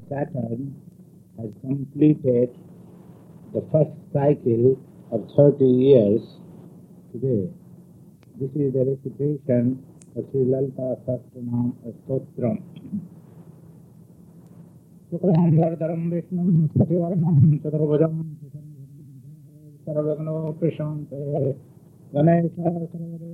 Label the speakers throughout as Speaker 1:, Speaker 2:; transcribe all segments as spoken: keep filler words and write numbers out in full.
Speaker 1: Saturn has completed the first cycle of thirty years today. This is the recitation of Sri Lalita Sahasranam Stotram. Shuklam Vardharam Vishnum Sativarnam Chaturvajam Sarvagno Prashante Ganesha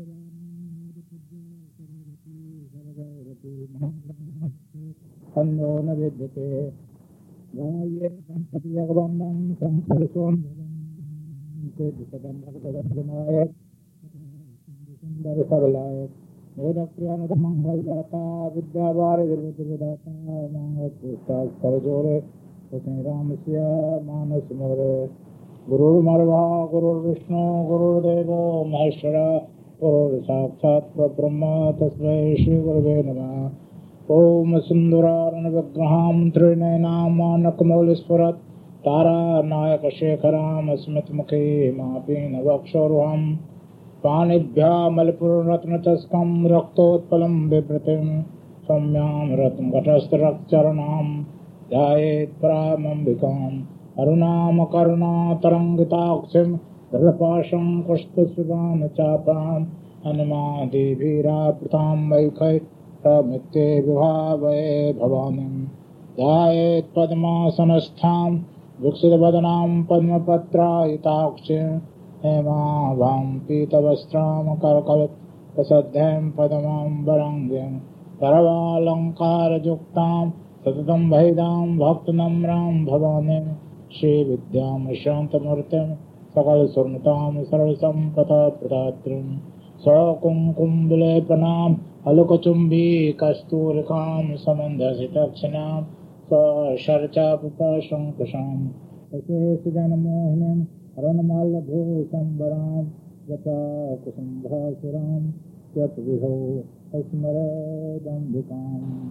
Speaker 1: Anno Navidyate Gaye Sampati Yagavandam Samparisom Sedikadam Bhagavadhanaya Sundar Savalaya Vedakriyana Mangaladata Vidyavari Virvidata Mangaladata Sarajore Sri Ramasya Manasmore Guru Marva Guru Vishnu Guru Devo Maheshwara Guru Sakshat Brahma Tasmai Shri Gurave Namah Om Sundararana Vigraham Trinenam Manakamoliswarat Tara Nayaka Shekharam Asmit Mukhi Mahapina Vakshoruham Panibhya Malipur Ratnataskam Raktotpalam Vibratim Samyam Ratn Gatastrak Charanam Jayet Pramambikam Arunam Karuna Tarangitaksim Dhalapasham Kushtasubhan Chapam Anumadi Vira Pratam Vaikai Pramite Vibhavaye Bhavanim Jayet Padmasanastham Viksidavadanam Padmapatra Itakshim Hema Vam Pitavastram Karakavat Prasadhyam Padamam Varangam Paravalankara Juktam Satatam Vaidam Bhaktanamram Bhavanim Shri Vidyam Shantamurtam Sakal Surnatam Sarvasam Pata Pradatrim Sakum Kumbhalepanam Alukachumbi Kasturikam Samandasitakshanam Sa Sharcha Pupasham Kusham Ase Siddhanamohinam Aranamala Bhusambaram Japa Kusambhasuram Yatviho Asmara Dambikam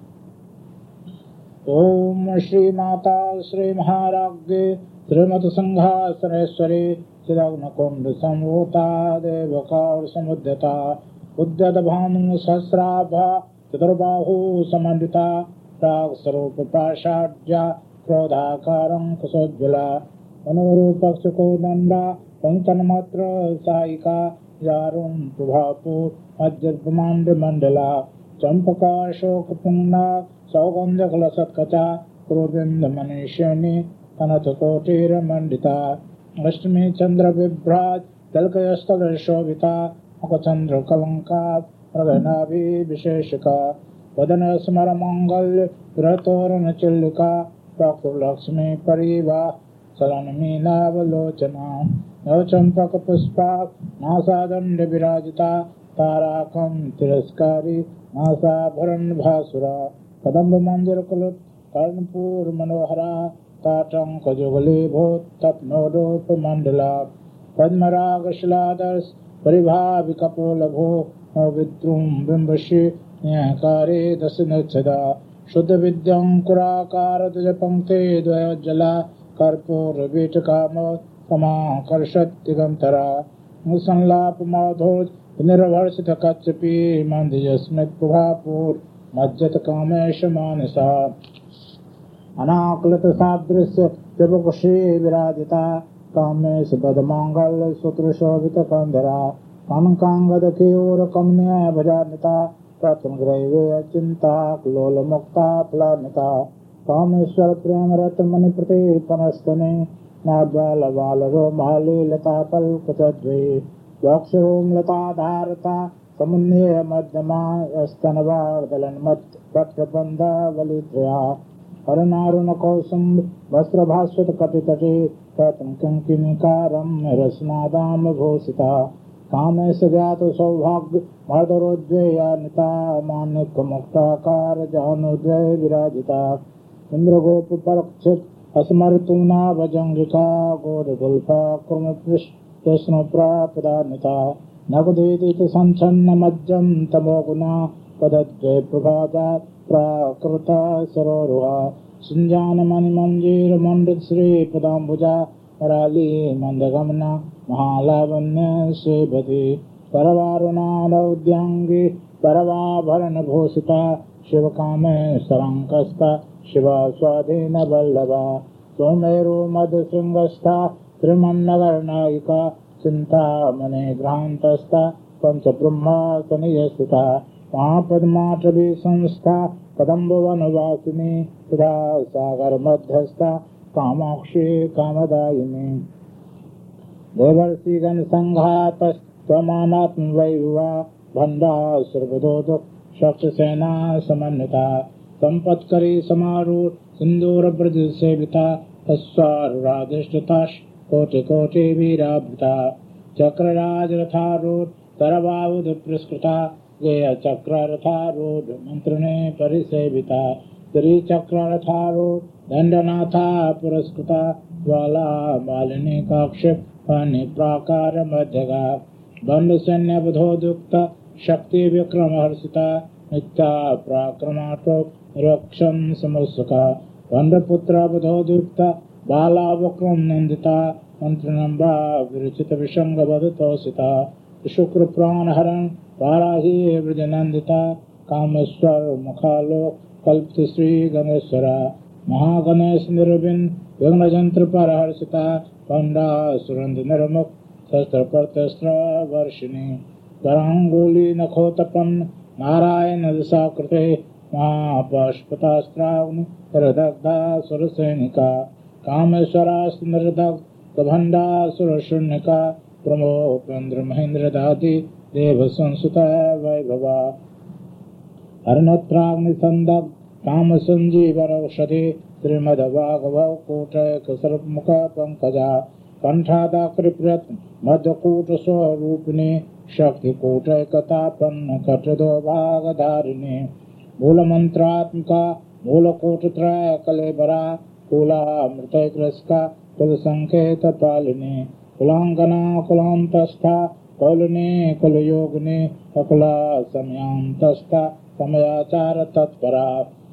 Speaker 1: Om Shri Mata Shri Maharagye Srimati Sangha Sareswari Siddhagna Kunda Samvota Devaka Samuddhata Uddhata Bhanu Sahasrabha Chaturbahu Samandita Prag Sarupa Prashadya Krodhakaram Kusodjala Anurupaksako Danda Pantanamatra Saika Yarum Prabhapur Ajjadpamanda Mandala Champaka Shokapungna Saugandha Kalasatkacha Kuruvinda Manishani Kanatakotira Mandita Ashtami Chandra Vibhraj Dalkayastala Shobita Akachandra Kalanka Ravanavi Visheshika Vadana Smara Mangal Vratorana Chillika Prakur Lakshmi Pariva Salanami Navalochana Nachampaka Puspa Nasadanda Virajita Tarakam Tiraskari Nasa Bharan Bhasura Kadamba Mandir Kulut Karnapur Manohara Tatang Kajogali Bhot Tapnodo Pamandala Padmaraga Shiladars Paribhavikapola Novitrum Bimbashi Nyakari Dasinachada Shuddha Vidyam Kurakara Japamte Dvayajala Karpur Vitakama Sama Karshat Digantara Musanlap Madhoj Niravarshita Kachapi Mandiyasmit Prabhapur Majjat Kamesha Manisa Anaklata Sadrisya Jabakushi Viradita Kamesh Badamangal Sutra Shovita Kandara Kankangada Kiura Kamnya Bhajanita Pratan Grave Chinta Lola Mukta Planeta Kameshwar Pramaratmani Prati Panastani Nabala Valaro Mahali Lata Palkatadvi Yaksharum Lata Dharata Samunya Madhyama Astanavar Dalanmat Patrabanda Valitria Haranaruna Kosam Vastra Bhaswat Kapitati Pratam Kankinikaram Rasnadam Bhosita Kame Sajato Saubhag Madharojaya Nita Manik Muktakar Janudve Virajita Indragopu Parakchit Asmarituna Vajangika Godagulpa Kurmaprish Tesnopra Padanita Nagaditi Sanchanna Majjam Tamoguna Padadve Prabhada Prakruta Saroruha Sinjana Mani Manjir Mandit Sri Padambuja Marali Mandagamna Mahalavanya Sebati Paravaruna Laudyangi Parava Bharana Bhosita Shivakame Sarankasta Shiva स्वाधीन वल्लभा सोमेरु मधुशृंगस्था त्रिमन्नगरनायिका चिंतामणि ग्रहांतस्था पंचब्रह्मा तनयस्थिता महापद्माटवी संस्था कदम्बवनवासिनी सुधा सागर मध्यस्था कामाक्षी कामदायिनी देवर्षिगण संघातस्तमानात्म वैभवा भंडा सर्वदोदक शक्तिसेना समन्विता संपत्करी समारूढ़ सिंदूर ब्रज सेविता तस्वारुराधिष्ठिता कोटि कोटि वीराभृता चक्रराज रथारूढ़ तरवाउध पुरस्कृता गेय चक्र रथारूढ़ मंत्रने परिसेविता त्रिचक्र रथारूढ़ दंडनाथा पुरस्कृता ज्वाला मालिनी काक्षिप पानी प्राकार मध्यगा बंद सैन्य बुधोदुक्त शक्ति विक्रम हर्षिता नित्या प्राक्रमाटो रक्षम समुत्सुका बंद पुत्र बुधोदुक्त बाला वक्रम नंदिता मंत्रनम्बा विरचित विषंग बधतोषिता शुक्र प्राण हरण वाराही वृजनंदिता कामेश्वर मुखालोक कल्पित श्री गणेश्वरा महागणेश निर्विन विघ्न जंत्र पर हर्षिता पंडा सुरंद निर्मुख शस्त्र प्रत्यस्त्र वर्षिणी करांगुली नखोतपन नारायण दिशा कृते महापुष्पतास्त्राग्नि दग्धा सुरसैनिका कामेश्वरास्त निर्दग्ध प्रभंडा सुरशून्यका प्रमोपेन्द्र महेंद्र दादी देव संसुता वैभवा हरनेत्राग्नि संदग्ध काम संजीवन औषधि श्रीमद्भागव कोटक सर्वमुख पंकजा कंठादाकृत मध्यकूट स्वरूपिणी शक्ति कोटकतापन्न कटदो भागधारिणी मूलमंत्रात्मिका मूलकोटत्रय कलेबरा कुलामृतकृस्का कुल संकेत पालिनी कुलांगना कुलांतस्था कौलिनी कुलयोगिनी अकुला समयांतस्था समयाचार तत्परा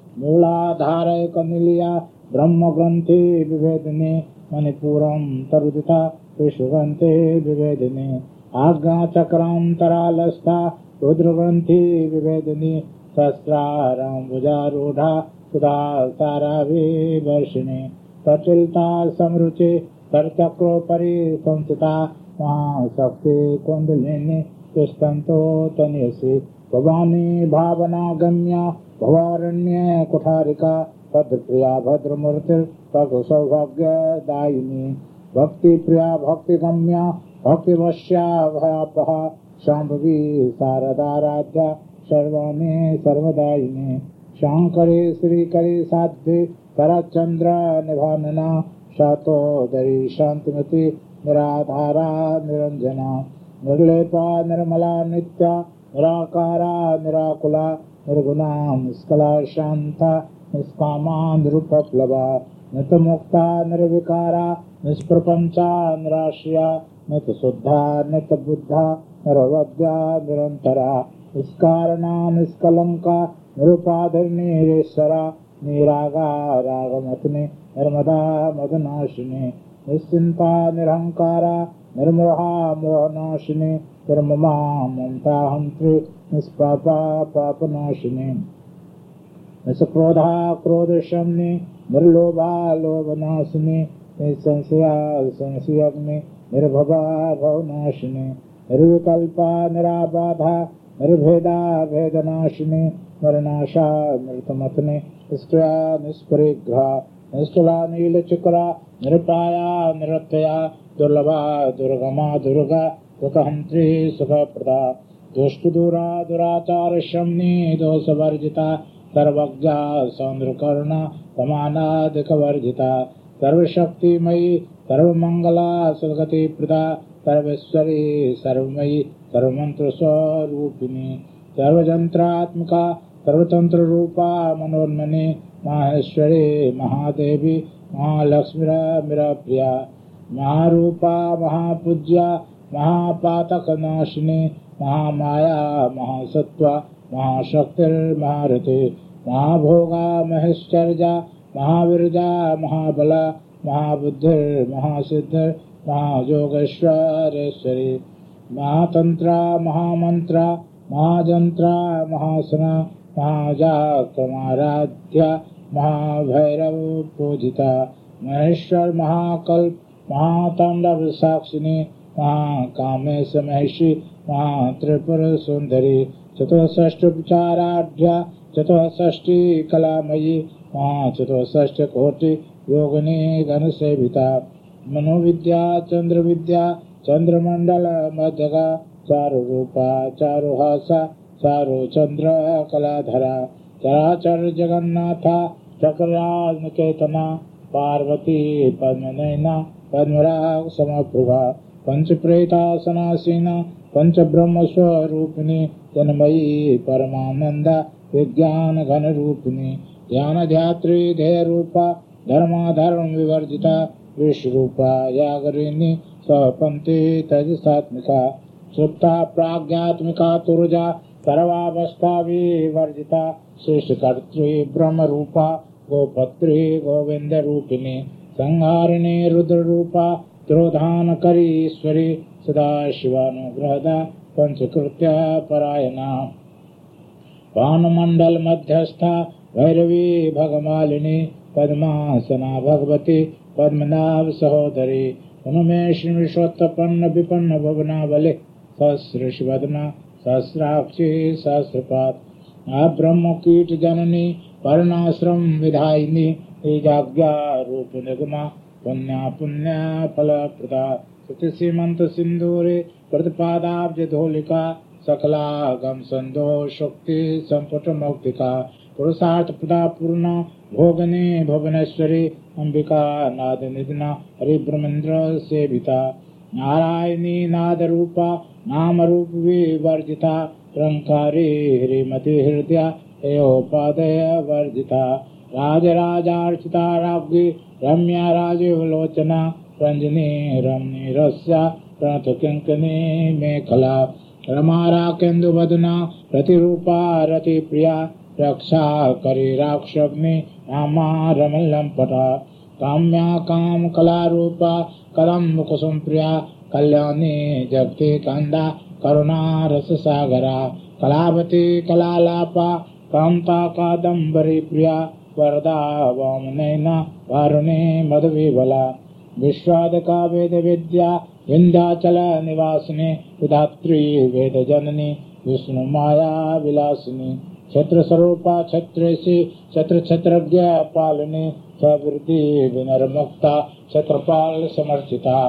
Speaker 1: मूलाधारक निलिया ब्रह्म ग्रंथि विभेदिनी मणिपुरम तरुदिता विश्वग्रंथि विभेदिनी आज्ञा चक्रांतरालस्था रुद्र ग्रंथि विभेदिनी सहस्राराम भुजारूढ़ा सुधा सारावी वर्षिणी सचलिता समरुचि सरचक्रोपरि संस्थिता महाशक्ति कुंडलिनी तिष्ठन्तो तनयसि भवानी भावना गम्या भवारण्य कुठारिका भद्रप्रिया भद्रमूर्ति भग सौभाग्य दायिनी भक्ति प्रिया भक्ति गम्या भक्तिवश्या भयापहा शांभवी शारदाराध्या सर्वाणी सर्वदायिनी शांकरी श्रीकरी साध्वी करचंद्र निभानना शातोदरी शांतिमती निराधारा निरंजना निर्लेपा निर्मला नित्या निराकारा निराकुला निर्गुणा निष्कला शांता निष्कामा निरुपप्लवा नितमुक्ता निर्विकारा निष्प्रपंचा निराश्रिया नितशुद्धा नितबुद्धा निरवद्या निरंतरा निष्कारणा निष्कलंका निरुपाधिर्निरेश्वरा निरागा रागमतनी निर्मदा मदनाशिनी निश्चिंता निरहंकारा निर्मोहा मोहनाशिनी निर्ममा ममता हंत्री निष्पापा पापनाशिनी निष्क्रोधा क्रोधशमनी निर्लोभा लोभनाशिनी निसंशया संशयग्नि निर्भवा भवनाशिनी निर्विकल्पा निराबाधा निर्भेदा भेदनाशिनी निर्नाशा मृतमतनी निष्क्रिया निष्परिग्रहा निष्ठुला नीलचक्रा निरुपाया निरत्यया दुर्लभा दुर्गमा दुर्गा सुखहंत्री सुखप्रदा दुष्टदूरा दुराचार शमनी दोषवर्जिता सर्वज्ञा सौंद्रकरुणा समानाधिकवर्जिता सर्वशक्तिमयी सर्वमंगला सद्गतिप्रदा सर्वेश्वरी सर्वमयी सर्वमंत्र स्वरूपिणी सर्वजंत्रात्मिका सर्वतंत्र रूपा मनोन्मनी माहेश्वरी महादेवी महालक्ष्मी मेरा प्रिया महारूपा महापूज्या महापातकनाशिनी महामाया महासत्वा महाशक्तिर्महारथी महाभोगा महेश्चर्या महावीर्या महाबला महाबुद्धिर्महासिद्धिर् महायोगेश्वरेश्वरी महातंत्रा महामंत्रा महाजंत्रा महासना महाजाक्रमाराध्या महाभैरव पूजिता महेश्वर महाकल्प महातांडव साक्षिणी महाकामेश महिषी महात्रिपुर सुंदरी चतुष्षष्टोपचाराढ्या चतुष्षष्टि कलामयी महाचतुष्षष्टि कोटि योगिनी गण सेविता मनोविद्या चंद्र विद्या चंद्रमंडल मध्यगा चारु रूपा चारु हासा चारु चंद्र कलाधरा चराचर जगन्नाथा चक्रराज निकेतना पार्वती पद्मनयना पद्मराग समप्रभा पंच प्रेतासनासीना पंच ब्रह्म स्वरूपिणी जन्मयी परमानंदा विज्ञान घन रूपिणी ज्ञान ध्यात्री ध्येय रूपा धर्माधर्म विवर्जिता विश्व रूपा यागरिणी सपंथी तेजसात्मिका सुप्ता प्राज्ञात्मिका तुर्जा सर्वावस्था विवर्जिता सृष्टिकर्त्री ब्रह्म रूपा गोपत्री गोविंद रूपिणी संहारिणी रुद्र रूपा त्रोधान करीश्वरी सदा शिवानुग्रहदा पंचकृत्या परायणा पानमंडल मध्यस्था भैरवी भगमालिनी पद्मासना भगवती पद्मनाभ सहोदरी उन्मेष विश्वोत्पन्न विपन्न भुवना बले सहस्रवदना सहस्राक्षी सहस्रपात आप ब्रह्म कीट जननी वर्णाश्रम विधायिनी तेजाज्ञा रूप निगमा पुण्या पुण्या फल प्रदा सत्य सीमंत सिंदूरे प्रतिपादाब्ज धोलिका सकलागम संदोष शक्ति संपुट मौक्तिका पुरुषार्थ प्रदा पूर्णा भोगने भुवनेश्वरी अंबिका नाद निधना हरिब्रह्मेंद्र सेविता नारायणी नाद रूपा नाम रूप विवर्जिता रंकारी हरिमति हृदय एयोपादय वर्जिता राजराजार्चिता राज्ञी रम्या राजीवलोचना रंजनी रमणी रस्या प्रणत किंकनी मेखला रमा राकेन्दु वदना प्रतिरूपा रति प्रिया रक्षा करी राक्षग्नि रामा रमल्लम पटा काम्या काम कला रूपा कलम कुसुम प्रिया कल्याणी जगति कंदा करुणा रस सागरा कलावती कलालापा कांता कादम्बरी प्रिया वरदा वामनैना वारुणी मधुविबला विश्वादका वेद विद्या विंध्याचल निवासिनी विधात्री वेद जननी विष्णु माया विलासिनी छत्र स्वरूपा छत्रेशी छत्र छत्रज्ञ पालिनी छवृद्धि विनर्मुक्ता छत्रपाल समर्चिता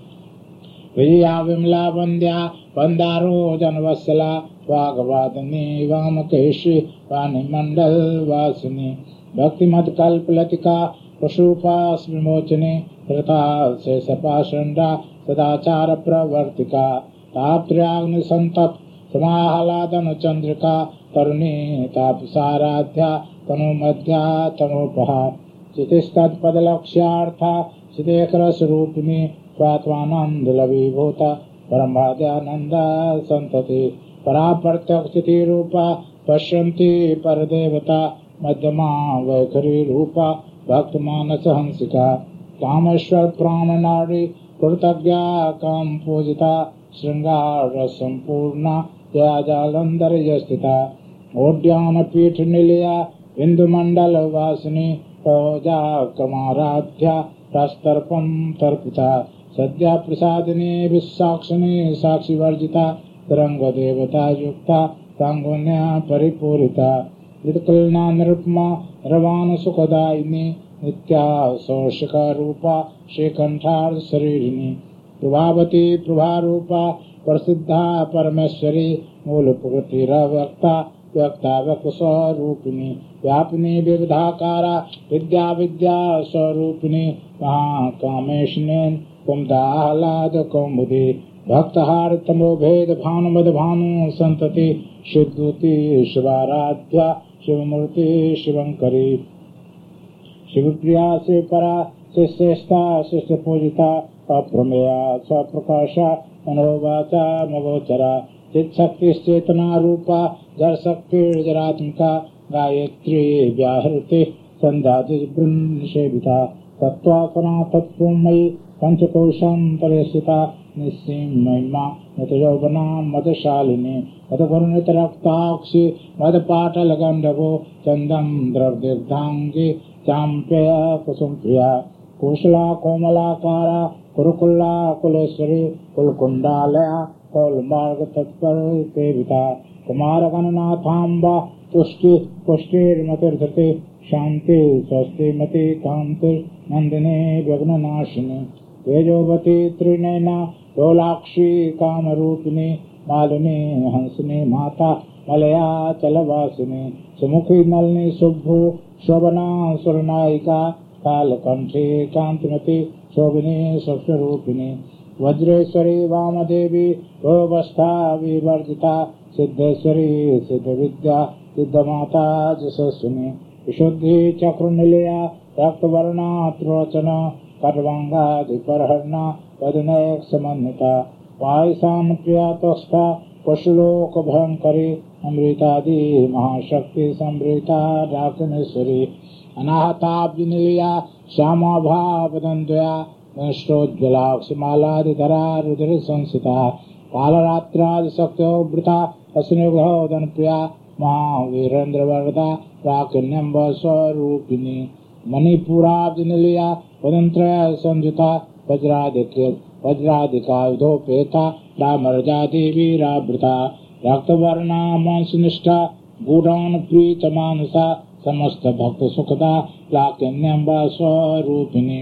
Speaker 1: विजया विमला वंद्या वंदारो जनवत्सला वागवादिनी वामकेशी वाणी मंडल वासिनी भक्तिमत कल्प लतिका पशुपास विमोचने कृता से सपाषंडा सदाचार प्रवर्तिका ताप्त्र्याग्नि संतप समाहलादन चंद्रिका तरुणी तापसाराध्या तनु मध्या तमोपहा चितिस्तत् पदलक्ष्यार्था चिदेकरस रूपिणी स्वात्मानंद लवीभूता परमाद्यानंदा संतति पराप्रत्यक्षिति रूपा पश्यन्ति परदेवता मध्यमा वैखरी रूपा भक्त मानस हंसिका कामेश्वर प्राण नाड़ी कृतज्ञा काम पूजिता श्रृंगार संपूर्णा या जालंधर स्थिता ओड्यान पीठ निलया बिंदु मंडल वासिनी पूजा कमाराध्या तस्तर्पण तर्पिता सद्या प्रसादिनी विसाक्षिणी साक्षी वर्जिता तरंग देवता युक्ता सांगुण्या परिपूरिता विदकलना निरुपमा रवान सुखदायिनी नित्या शोषका रूपा श्रीकंठार्थ शरीरिणी प्रभावती प्रभारूपा प्रसिद्धा परमेश्वरी मूल प्रकृतिरव्यक्ता व्यक्ता व्यक्त स्वरूपिणी व्यापिनी विविधाकारा विद्या विद्या स्वरूपिणी महाकामेशनेन कुमदाहलाद कौमुदी भक्तहार तमो भेद भानुमद भानु संतति शिवदूती शिवाराध्या शिवमूर्ति शिवंकरी शिवप्रिया से परा शिष्येष्टा शिष्य पूजिता अप्रमेया स्वप्रकाशा मनोवाचा मगोचरा चित्शक्ति चेतना रूपा जड़ शक्ति जरात्मिका गायत्री व्याहृति संध्या सेविता तत्वासना तत्वमयी पंचकोशं परिस्थिता निस्सीम महिमा मत यौवना मदशालिनी मदगुणित रक्ताक्षी मदपाटल गंधवो चंदम द्रव्यग्धांगी चांप्य कुसुम प्रिया कुशला कोमलाकारा कुरुकुल्ला कुलेश्वरी कुलकुंडालया कौलमार्ग तत्पर सेविता कुमार गणनाथाम्बा पुष्टि पुष्टिर्मतिर्धते शांति स्वस्ति मति कांति नंदिनी विघ्ननाशिनी तेजोवती त्रिनयना डोलाक्षी कामरूपिणी मालिनी हंसनी माता मलया चलवासिनी सुमुखी नलिनी शुभ्रू शोभना सुरनायिका कालकंठी कांतिमती शोभिनी स्वरूपिणी वज्रेश्वरी वामदेवी गोवस्था विवर्जिता सिद्धेश्वरी सिद्ध विद्या सिद्धमाता यशस्विनी विशुद्धि चक्र निलया रक्तवर्णा त्रोचना कर्वांगाधिपरहरणा पदनयक समन्विता पायसान प्रिया तस्था पशुलोक भयंकरी अमृतादि महाशक्ति संवृता डाकिनेश्वरी अनाहताब्जनिलया श्यामा भावदंदया नष्टोज्ज्वलाक्षमालादिधरा रुद्र संसिता कालरात्रादि शक्त्योवृता अश्विनिग्रहोदन प्रिया महावीरेन्द्र वरदा प्राकिन्यम्ब स्वरूपिणी मणिपुराब्जनिलया वदंत्रय संयुता वज्राधिक्य वज्राधिकायुधोपेता डामरजाति वीरावृता रक्तवर्णा मांसनिष्ठा गूढ़ान प्रीत मानसा समस्त भक्त सुखदा लाकिन्यम्ब स्वरूपिणी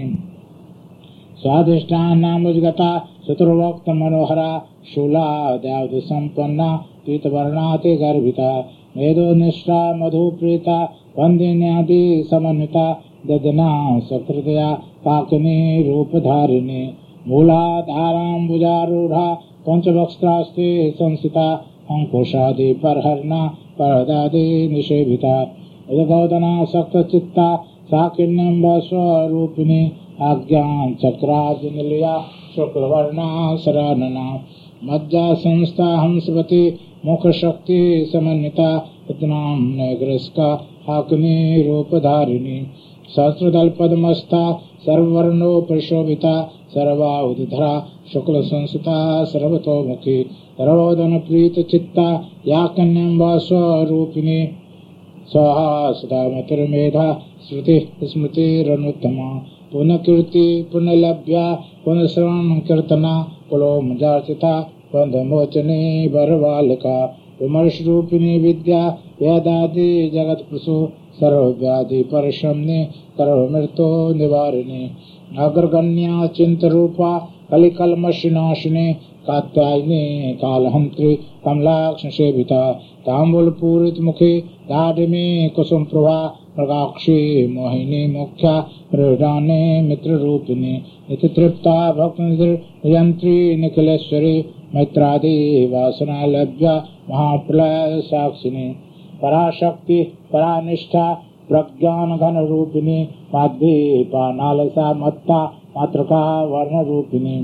Speaker 1: स्वादिष्टान नामुजगता शत्रुवक्त मनोहरा शूला देवद संपन्ना पीतवर्णाति गर्भिता मेधोनिष्ठा मधुप्रीता वंदिन्यादि समन्विता ददना सकृतया काकिनी रूपधारिणी मूलाधाराम्बुजारूढ़ा पंचवक्त्रास्ते संसिता अंकुशादि परहरणा परदादि निषेविता उदगौदना सक्तचित्ता साकिन्यम्ब स्वरूपिणी आज्ञान चक्रार्जुनिलया शुक्लवर्णा शरणना मज्जा संस्था हंसवती मुख शक्ति समन्विता इतनाम नैग्रस्का हाकिनी रूपधारिणी सहस्रदल पद्मस्था सर्ववर्णोपशोभिता सर्वाउधरा शुक्ल संस्था सर्वतोमुखी सर्वोदन प्रीत चित्ता या कन्यम्बा स्वरूपिणी स्वाहा सदा मतिर्मेधा श्रुति स्मृतिरनुत्तमा पुनः कीर्ति पुनः लभ्या पुनः श्रवण कीर्तना कुलोमजार्चिता बंधमोचने बरवालका विमर्श रूपिणी विद्या वेदादि जगत प्रसु सर्वव्याधि परशमने कर्म मृतो निवारिणी अग्रगण्या चिंत रूपा कलिकलमशिनाशिनी कात्यायनी कालहंत्री कमलाक्ष सेविता तांबूल पूरित मुखी दाढ़ी कुसुम प्रभा मृगाक्षी मोहिनी मुख्या मृडाने मित्र रूपिणी नित्य तृप्ता भक्त नियंत्री निखिलेश्वरी मैत्रादि वासना लभ्या महाप्रलय साक्षिणी पराशक्ति परानिष्ठा प्रज्ञान घन रूपिणी माध्वी पानालसा मत्ता मातृका वर्ण रूपिणी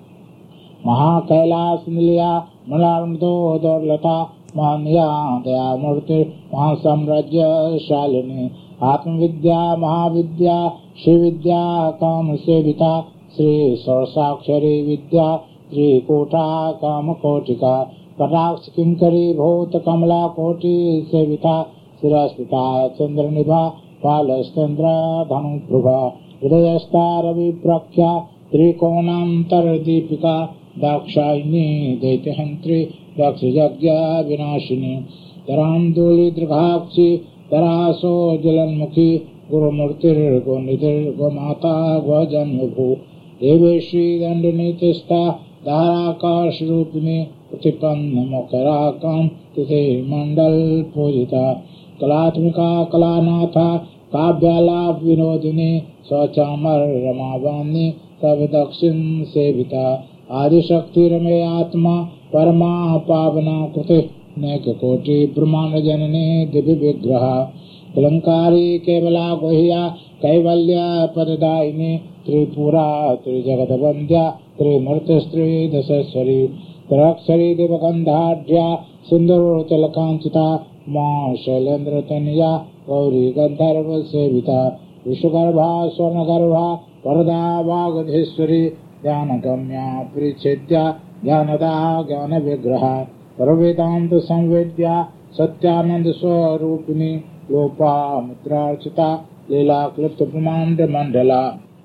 Speaker 1: महाकैलास निलया मलार्दो दौर्लता महानिया दया मूर्ति महासाम्राज्य शालिनी आत्मविद्या महाविद्या श्रीविद्या काम सेविता श्री सरसाक्षरी विद्या त्रिकूटा काम कोटिका कटाक्ष किंकरी भूत कमला कोटि सेविता शिरस्थिता चंद्रनिभा पालश्चंद्र धनु प्रभा हृदयस्था रवि प्रख्या त्रिकोणांतर दीपिका दाक्षायिनी दैत्यहंत्री दक्ष यज्ञ विनाशिनी तरांदोली दृघाक्षी तरासो जलन्मुखी गुरुमूर्तिर्गोनिधिर् गोमाता गोजन्मभू देवेशी दंडनीतिस्था धाराकाश रूपिणी प्रतिपन्न मुखराकां तिथि मंडल पूजिता कलात्मिका कलानाथा काव्यालाप विनोदिनी स्वचामर रमावानी सब दक्षिण सेविता आदिशक्ति रमे आत्मा परमा पावना कृते नेक कोटि ब्रह्मांड जननी दिव्य विग्रह अलंकारी केवला गुह्या कैवल्य पददायिनी त्रिपुरा त्रिजगत वंद्या त्रिमूर्ति स्त्री दशेश्वरी त्रक्षरी दिवगंधाढ्या सिंदूरोचल कांचिता मां शैलेन्द्र तनया गौरी गंधर्व सेविता विश्वगर्भा स्वर्णगर्भा वरदा वागधेश्वरी ज्ञानगम्या परिच्छेद्या ज्ञानदा ज्ञानविग्रहा सर्ववेदांत संवेद्या सत्यानंद स्वरूपिणी लोपामुद्रार्चिता लीला क्लिप्त ब्रह्मांड मंडला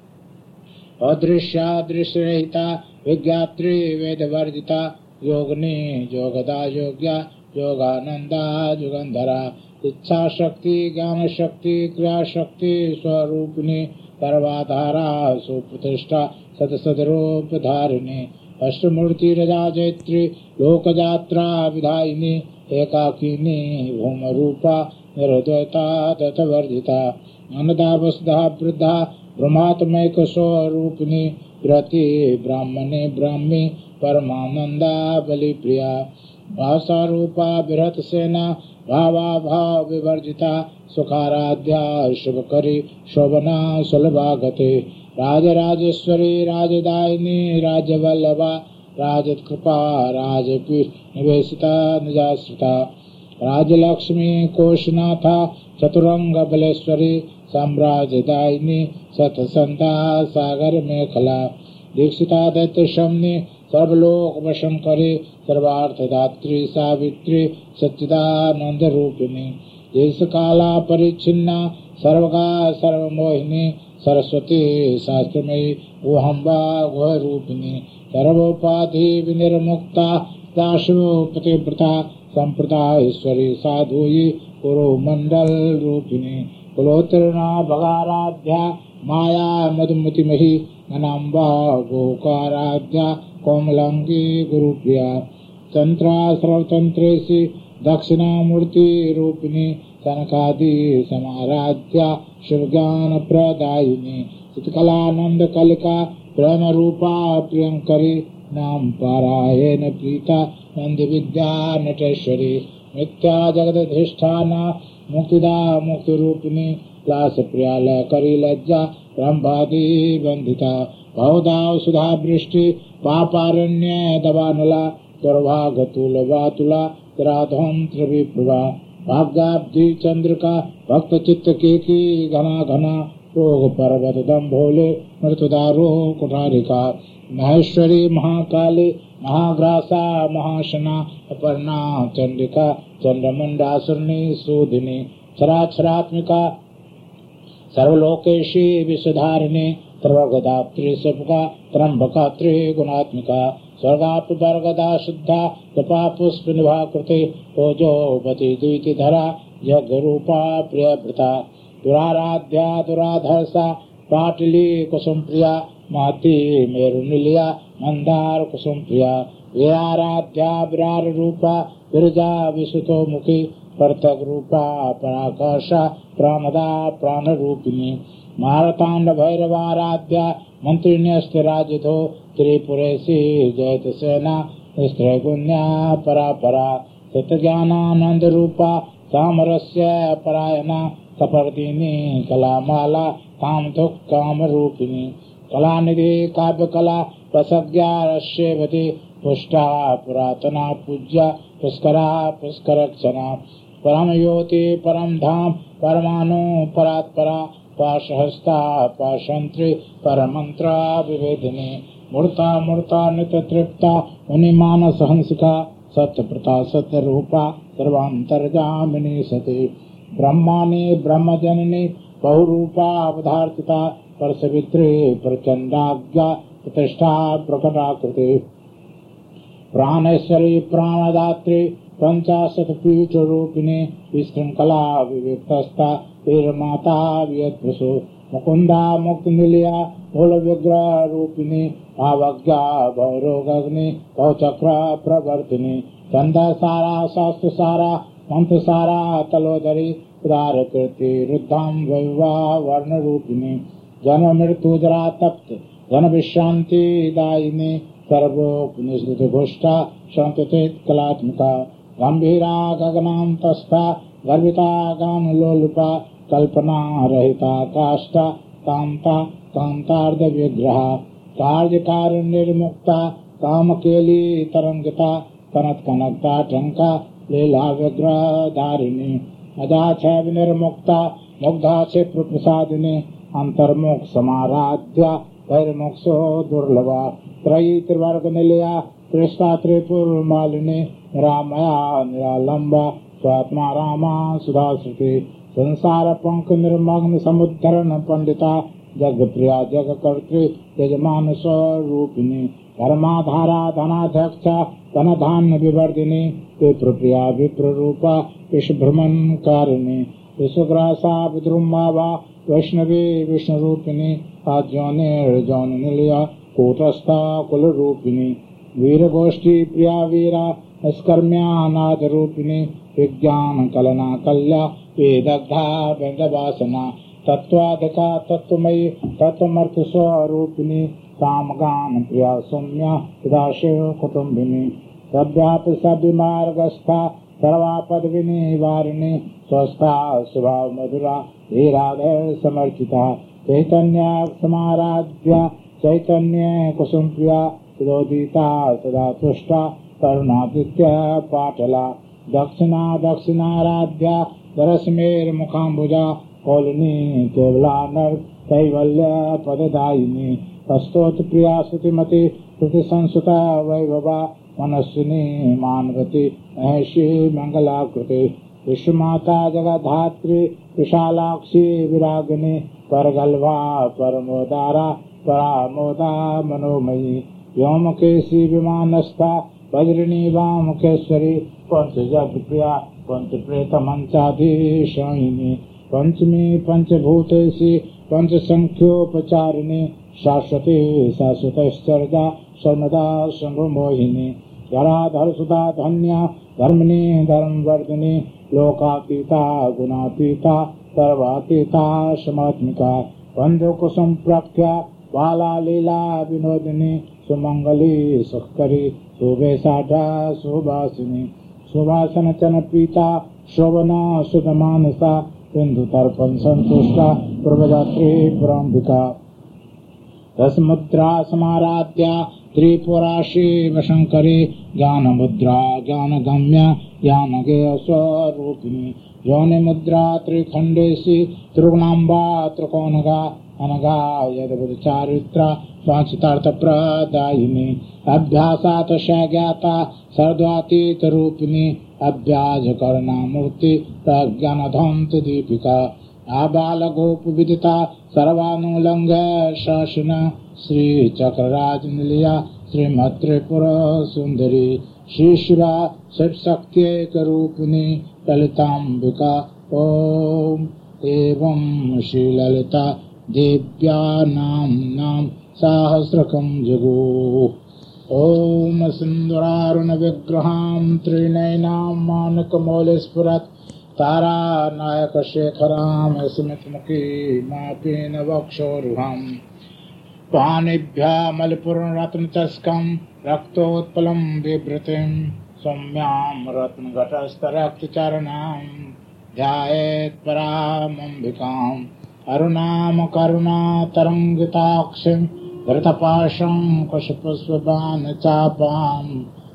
Speaker 1: अदृश्या दृश्यरहिता विज्ञात्री वेदवर्जिता योगिनी योगदा योग्या योगानंदा युगंधरा इच्छा शक्ति ज्ञान शक्ति क्रिया शक्ति स्वरूपिणी सर्वाधारा सुप्रतिष्ठा सतसदरूप धारिणी अष्टमूर्ति रजा जैत्री लोकयात्रा विधायिनी एकाकिनी भूम रूपा निर्द्वैता तथवर्जिता अनदा वसुधा वृद्धा ब्रह्मात्मैक स्वरूपिणी प्रति ब्राह्मणे ब्राह्मी परमानंदा बलिप्रिया भाषा रूपा बृहत सेना भावा भाव विवर्जिता सुखाराध्या शुभकरी शोभना सुलभागते राजराजेश्वरी राजदायिनी राजवल्लभा राजकृपा राजपीठ निवेशिता निजाश्रिता राजलक्ष्मी कोशनाथा चतुरंग बलेश्वरी साम्राज्यदायिनी सतसंता सागर मेखला दीक्षिता दैत्य शमनी सर्वलोक वशम करे सर्वार्थदात्री सावित्री सच्चिदानंद रूपिणी देश काला परिच्छिन्ना सर्वगा सर्वमोहिनी सरस्वती शास्त्रमयी गुहम्बा गुह रूपिणी सर्वोपाधि विनिर्मुक्ता दाशो पतिव्रता संप्रदायेश्वरी साधुयी कुरुमंडल रूपिणी कुलोत्तीर्णा भगाराध्या माया मधुमतिमही अनाम्बा गोकाराध्या कोमलंगी गुरुप्रिया तंत्रा सर्वतंत्रेसी दक्षिणामूर्ति रूपिणी कनकादि समाराध्या शिवज्ञान प्रदायिनी चित्कलानंद कलिका प्रेम रूपा प्रियंकरी नाम पारायण प्रीता नंद विद्या नटेश्वरी मिथ्या जगदधिष्ठाना मुक्तिदा मुक्ति रूपिणी लास प्रियालय करी लज्जा ब्रह्मादि बंधिता बहुधा सुधा वृष्टि पापारण्य दवानला दुर्भागतुल वातुला राधोम त्रिविप्रभा भाग्याब्धि चंद्रिका भक्त चित्त केकी घना घना रोग पर्वत दम्भोले मृत्युदारो कुठारिका महेश्वरी महाकाली महाग्रासा महाशना अपर्णा चंडिका चंद्रमुंडासुरनी सूदिनी क्षराक्षरात्मिका सर्वलोकेशी विषधारिणी सर्वगदात्री सबका त्रंबका त्रिगुणात्मिका स्वर्गाप वर्गदा शुद्धा कृपा पुष्प निभाकृति ओजोपति द्विति धरा यज्ञ रूपा प्रियभृता दुराराध्या दुराधर्षा पाटली कुसुम प्रिया महती मेरुनिलिया मंदार कुसुम प्रिया विराराध्या विरार रूपा विरजा विसुतो मुखी प्रत्यग रूपा पराकाशा प्राणदा प्राण रूपिणी मारतांड भैरवाराध्या मंत्रिण्यस्थिराजितो त्रिपुरेशी जयत सेना स्त्रैगुण्या परापरा सत्यज्ञानानंद रूपा सामरस्य परायणा कपर्दिनी कलामाला काम दुख काम रूपिणी कलानिधि काव्य कला प्रसज्ञा रश्यवती पुष्टा पुरातना पूज्या पुष्करा पुष्करक्षणा परम ज्योति परम धाम परमाणु परात्परा पाशहस्ता पाशंत्री परमंत्रा विवेदिनी मूर्ता मूर्ता नित्य तृप्ता मुनि मानस हंसिका सत्य प्रता सत्य रूपा सर्वांतर्जामिनी सती ब्रह्माणी ब्रह्म जननी बहुरूपा अवधार्थिता परसवित्री प्रचंडाज्ञा प्रतिष्ठा प्रकटाकृति प्राणेश्वरी प्राणदात्री पंचाशत पीठ रूपिणी विशृंखला विविक्तस्ता वीरमाता वियत्प्रसु मुकुंदा मुक्त निलिया मूल विग्रह रूपिणी भावज्ञा भवरोगग्नि भवचक्र प्रवर्तिनी चंदा सारा शास्त्र सारा मंत्र सारा तलोदरी उदार कीर्ति रुद्धाम विवाह वर्ण रूपिणी जन्म मृत्यु जरा तप्त जन विश्रांति दायिनी सर्वोपनिषद घोष्टा शांततेत कलात्मिका गंभीरा गगनाम तस्था गर्भिता गान लोलुपा कल्पना रहिता काष्ठा कांता कांतार्ध विग्रहा कार्य कारण निर्मुक्ता काम केली तरंगिता कनक कनकता टंका लीला विग्रह धारिणी अदाच विनिर्मुक्ता मुग्धा क्षिप्र प्रसादिनी अंतर्मुख समाराध्या तैर्मोक्षो दुर्लभा त्रयी त्रिवर्ग निलया त्रिष्टा त्रिपुर मालिनी निरामया निरालंबा स्वात्मा रामा सुधाश्रुति संसार पंख निर्मग्न समुद्धरण पंडिता जग प्रिया जग कर्त्री यजमान स्वरूपिणी धर्माधारा धनाध्यक्षा धन धान्य विवर्धिनी विप्र प्रिया विप्र रूपा विष भ्रमण कारिणी विश्वग्रासा विद्रुमावा वैष्णवी विष्णु रूपिणी आज्ञानेर जौन निलया कूटस्था कुल रूपिणी वीर गोष्ठी प्रिया वीरा निष्कर्म्या नाद रूपिणी विज्ञान कलना कल्या वेदग्धा वेदवासना तत्वाधिका तत्वमयी तत्वमर्थ स्वरूपिणी कामगान प्रिया सौम्या सदाशिव कुटुम्बिनी सभ्यापि सभ्यमार्गस्था सर्वापदविनी वारिणी स्वस्था स्वभाव मधुरा धीराधर समर्चिता चैतन्य समाराध्या चैतन्य कुसुम प्रिया सुदोदिता सदा तुष्टा करुणादित्य पाटला दक्षिणा दक्षिणाराध्या दरसमेर मुखाम्बुजा कौलिनी केवला नर कैवल्य पददायिनी स्तोत प्रिया स्तुतिमती स्तुति संसुता वैभवा मनस्विनी मानवती महेशी मंगलाकृति विश्वमाता जगद्धात्री विशालाक्षी विरागिनी परगल्भा परमोदारा परामोदा मनोमयी व्योमकेशी विमानस्था वज्रिणी वामकेश्वरी पंच जग प्रिया पंच प्रेत मंचाधीशायिनी पंचमी पंचभूतेशी पंच संख्योपचारिणी शाश्वती शाश्वतश्चर्या सर्वदा शंभुमोहिनी धराधर सुधा धन्या धर्मिणी धर्मवर्धिनी लोकातीता गुणातीता सर्वातीता समात्मिका बंधु कुसुम प्रख्या बाला लीला विनोदिनी सुमंगली सुखकरी शुभेशाढ़ा सुभाषिनी सुभाषन चन पीता शोभना सुधमानसा बिंदु तर्पण संतुष्टा प्रभदात्री पुरांबिका रसमुद्रा समाराध्या त्रिपुराशी वशंकरी ज्ञान मुद्रा ज्ञान गम्या ज्ञान गेय स्वरूपिणी योनि मुद्रा त्रिखंडेशी त्रिगुणाम्बा त्रिकोणगा अनगा यद्भुत चारित्रा स्वाचितार्थ प्रदायिनी अभ्यासात ज्ञाता सर्वातीत रूपिणी अभ्याज करना मूर्ति प्रज्ञान ध्वंत दीपिका आबाल गोप विदिता सर्वानुलंघ शासन श्री चक्रराज निलया श्रीमत् त्रिपुर सुंदरी श्री शिवा शिव शक्त्येक रूपिणी ललितांबिका ओम एवं श्री ललिता देव्या नाम नाम सहस्रकं जगो ओम सिंदूरारुण विग्रहां त्रिनयनां मानकमौलि स्फुरत् तारा नायक शेखरां स्मितमुखी मापेन वक्षोरुहं पाणिभ्यां मलपुरं रत्नचषकं रक्तोत्पलं बिभ्रतिं सौम्यां रत्नघटस्थरक्तचरणां ध्यायेत् परामम्बिकाम् अरुणां करुणातरङ्गिताक्षीं धृतपाशं कुशपुष्पबाण चापाम्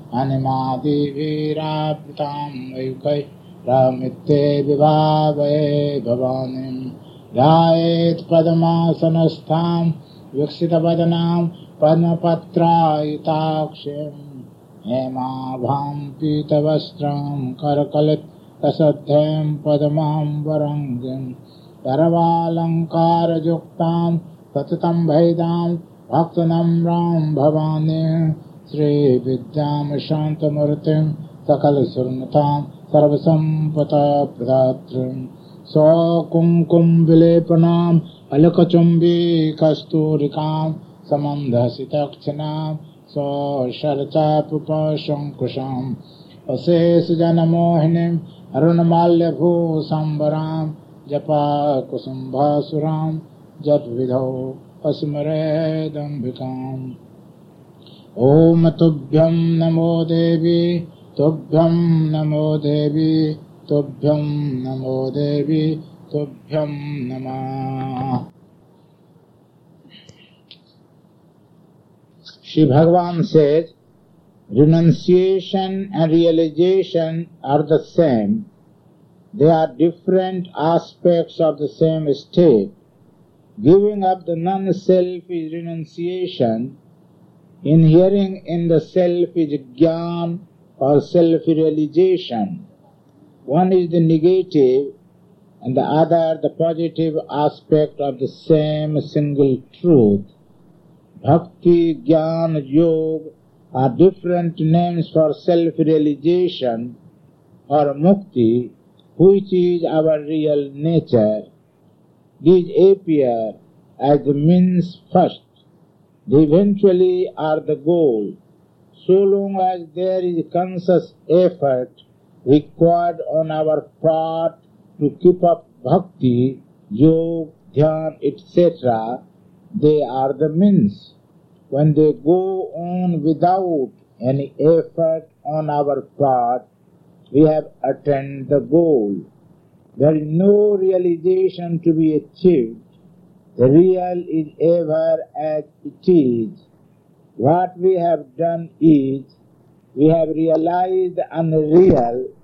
Speaker 1: अनिमादिवीरावृतां वैकै रामित्ये विभावये भवानीं ध्यायेत् पद्मासनस्थां विकसितवदनां पद्मपत्रायिताक्षीं हेमाभां पीतवस्त्रं करकलितसद्यं पद्माम्बरङ्गीं सर्वालंकारयुक्तां सततं भैदां भक्तनम्रां भवानी श्रीविद्यां शान्तमूर्तिं सकलसुरनुतां सर्वसम्पत्प्रदात्रीं स्वकुङ्कुमविलेपनाम् अलकचुम्बीकस्तूरिकां समन्दहसितक्षणां स्वशरचापुपशङ्कुशाम् अशेषजनमोहिनीं अरुणमाल्यभूषाम्बरां जपा कुसुम्भासुरां जपविधौ अस्मरेदम्बिकाम् ओम तुभ्यं नमो देवी तुभ्यं नमो देवी तुभ्यं नमो देवी तुभ्यं नमः। Shri Bhagavan says, renunciation and realization are the same. They are different aspects of the same state. Giving up the non-self is renunciation. Inhering in the self is jnana or self-realization. One is the negative and the other the positive aspect of the same single truth. Bhakti, Jnana, Yoga are different names for self-realization or mukti, which is our real nature. These appear as the means first. They eventually are the goal. So long as there is conscious effort required on our part to keep up bhakti, yoga, dhyan, et cetera, they are the means. When they go on without any effort on our part, we have attained the goal. There is no realization to be achieved. The real is ever as it is. What we have done is, we have realized the unreal